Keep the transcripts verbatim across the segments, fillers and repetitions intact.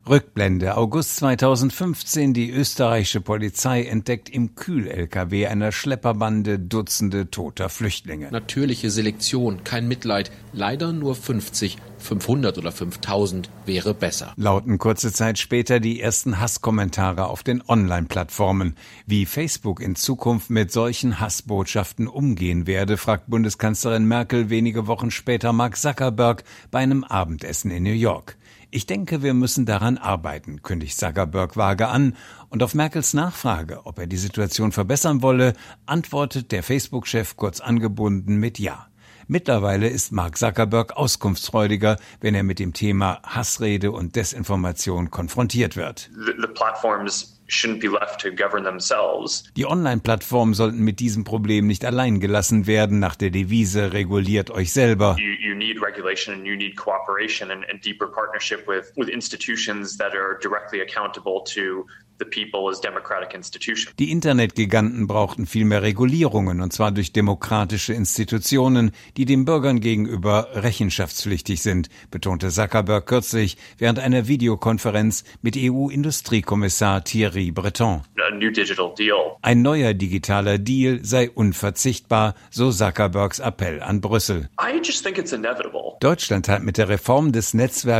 Rückblende August zweitausendfünfzehn. Die österreichische Polizei entdeckt im Kühl-L K W einer Schlepperbande Dutzende toter Flüchtlinge. Natürliche Selektion, kein Mitleid. Leider nur fünfzig, fünfhundert oder fünftausend wäre besser. Lauten kurze Zeit später die ersten Hasskommentare auf den Online-Plattformen. Wie Facebook in Zukunft mit solchen Hassbotschaften umgehen werde, fragt Bundeskanzlerin Merkel wenige Wochen später Mark Zuckerberg bei einem Abendessen in New York. Ich denke, wir müssen daran arbeiten, kündigt Zuckerberg vage an. Und auf Merkels Nachfrage, ob er die Situation verbessern wolle, antwortet der Facebook-Chef kurz angebunden mit Ja. Mittlerweile ist Mark Zuckerberg auskunftsfreudiger, wenn er mit dem Thema Hassrede und Desinformation konfrontiert wird. The, the platforms shouldn't be left to govern themselves. Die Online-Plattformen sollten mit diesem Problem nicht allein gelassen werden, nach der Devise reguliert euch selber. You, you need regulation and you need cooperation and, and deeper partnership with, with institutions that are directly accountable to the people as democratic institutions. Die Internetgiganten brauchten viel mehr Regulierungen, und zwar durch demokratische Institutionen, die den Bürgern gegenüber rechenschaftspflichtig sind, betonte Zuckerberg kürzlich während einer Videokonferenz mit E U-Industriekommissar Thierry Breton. A new digital deal. Ein neuer digitaler Deal sei unverzichtbar, so Zuckerbergs Appell an Brüssel. I just think it's inevitable. Deutschland hat mit der Reform des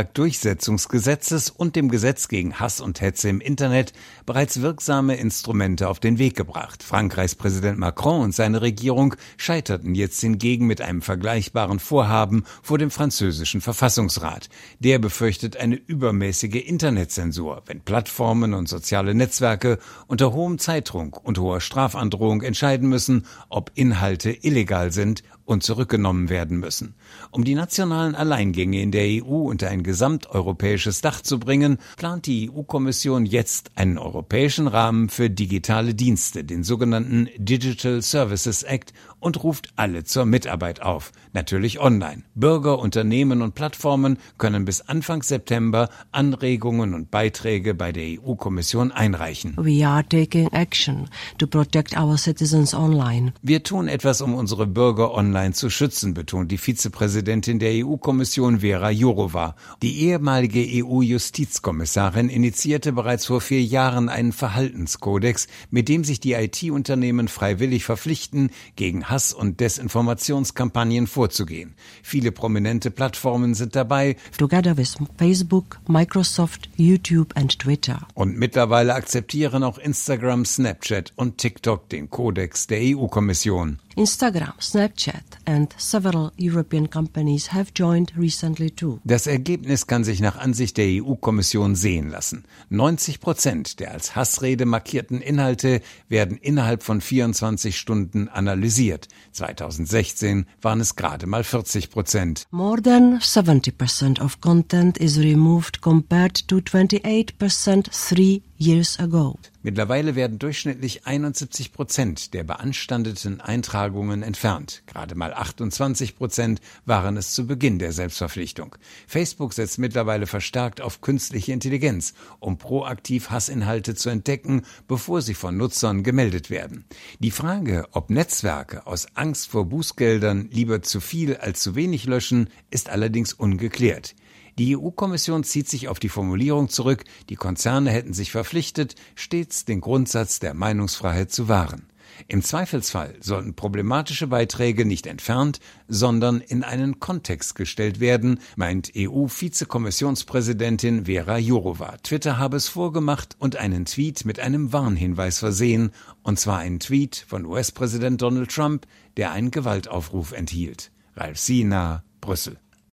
Netzwerkdurchsetzungsgesetzes und dem Gesetz gegen Hass und Hetze im Internet bereits wirksame Instrumente auf den Weg gebracht. Frankreichs Präsident Macron und seine Regierung scheiterten jetzt hingegen mit einem vergleichbaren Vorhaben vor dem französischen Verfassungsrat. Der befürchtet eine übermäßige Internetzensur, wenn Plattformen und soziale Netzwerke unter hohem Zeitdruck und hoher Strafandrohung entscheiden müssen, ob Inhalte illegal sind und zurückgenommen werden müssen. Um die nationalen Alleingänge in der E U unter ein gesamteuropäisches Dach zu bringen, plant die E U-Kommission jetzt einen europäischen Rahmen für digitale Dienste, den sogenannten Digital Services Act, und ruft alle zur Mitarbeit auf, natürlich online. Bürger, Unternehmen und Plattformen können bis Anfang September Anregungen und Beiträge bei der E U-Kommission einreichen. We are taking action to protect our citizens online. Wir tun etwas, um unsere Bürger online zu schützen, betont die Vizepräsidentin der E U-Kommission Vera Jourová. Die ehemalige E U-Justizkommissarin initiierte bereits vor vier Jahren einen Verhaltenskodex, mit dem sich die I T-Unternehmen freiwillig verpflichten, gegen Hass- und Desinformationskampagnen vorzugehen. Viele prominente Plattformen sind dabei, together with Facebook, Microsoft, YouTube and Twitter. Und mittlerweile akzeptieren auch Instagram, Snapchat und TikTok den Kodex der E U-Kommission. Instagram, Snapchat and several European companies have joined recently too. Das Ergebnis kann sich nach Ansicht der E U-Kommission sehen lassen. neunzig Prozent der als Hassrede markierten Inhalte werden innerhalb von vierundzwanzig Stunden analysiert. zweitausendsechzehn waren es gerade mal vierzig Prozent. More than seventy percent of content is removed compared to twenty-eight percent three years ago. Mittlerweile werden durchschnittlich einundsiebzig Prozent der beanstandeten Eintragungen entfernt. Gerade mal achtundzwanzig Prozent waren es zu Beginn der Selbstverpflichtung. Facebook setzt mittlerweile verstärkt auf künstliche Intelligenz, um proaktiv Hassinhalte zu entdecken, bevor sie von Nutzern gemeldet werden. Die Frage, ob Netzwerke aus Angst vor Bußgeldern lieber zu viel als zu wenig löschen, ist allerdings ungeklärt. Die E U-Kommission zieht sich auf die Formulierung zurück, die Konzerne hätten sich verpflichtet, stets den Grundsatz der Meinungsfreiheit zu wahren. Im Zweifelsfall sollten problematische Beiträge nicht entfernt, sondern in einen Kontext gestellt werden, meint E U-Vizekommissionspräsidentin Vera Jourová. Twitter habe es vorgemacht und einen Tweet mit einem Warnhinweis versehen, und zwar einen Tweet von U S-Präsident Donald Trump, der einen Gewaltaufruf enthielt. Ralf Siener, Brüssel.